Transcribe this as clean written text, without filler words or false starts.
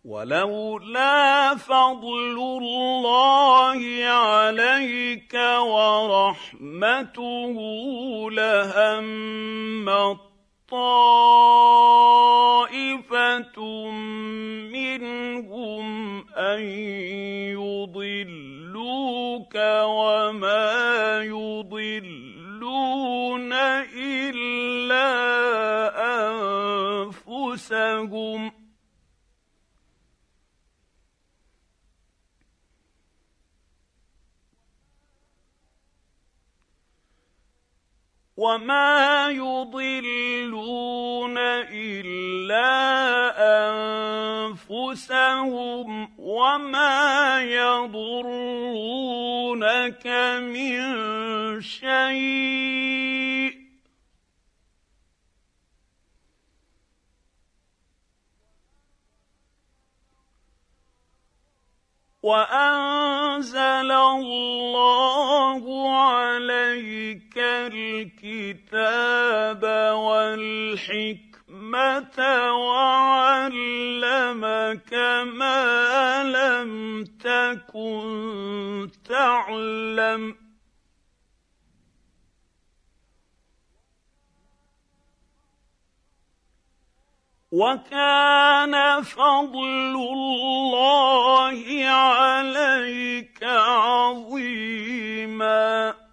ولولا فضل الله عليك ورحمته لهم طائفة منهم أن يضلوك وما يضلون إلا أنفسهم وما يضلون إلا أنفسهم وما يضرونك من شيء وأنزل الله عليك الكتاب والحكمة وعلمك ما لم تكن تعلم وكان فضل الله عليك عظيما